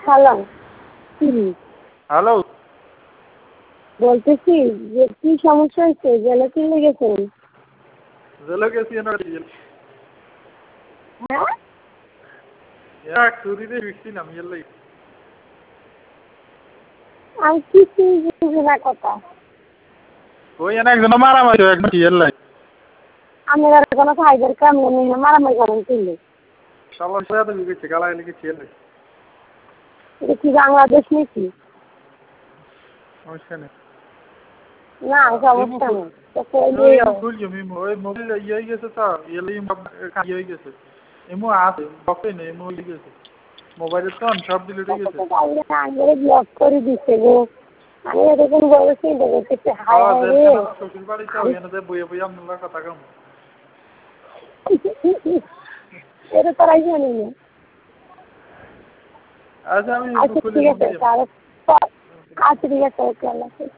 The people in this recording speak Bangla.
হ্যালো হ্যালো বলতেছি যে কি সমস্যা হয়েছে জেলে চলে গেছেন? জেলে গেছি না হ্যাঁ এক চুরিতে ফিরছিলাম এলাই আমি কিছুই বুঝি না কথা। ওই একজন মারামারি একদম এলাই আমি আর কোনো ফাইবার কাম নেই মারামারি করেন তুলে। সবার সাথে গেছে গালা লিখেছি এলাই এটা কি বাংলাদেশ নাকি? সমস্যা নেই না সমস্যা নেই তো কইলেও ওই মোবাইল ইয়ে গেছে তো এলাই ইয়ে গেছে এমু আছে বকে নেই এমু ইয়ে গেছে মোবাইলের তো সব ডিলিট হয়ে গেছে আগে ব্লক করে দিচ্ছে গো। আমি এরকম বলেছি দেখতে হাই হাই রে শ্বশুর বাড়িতে ওখানে বইয়ে বইয়ে আপনার কথা কম এটা তারাই জানি না। আচ্ছা আমি আচ্ছা ঠিক আছে তাহলে আচ্ছা ঠিক আছে ওকে আল্লাহ হাফেজ।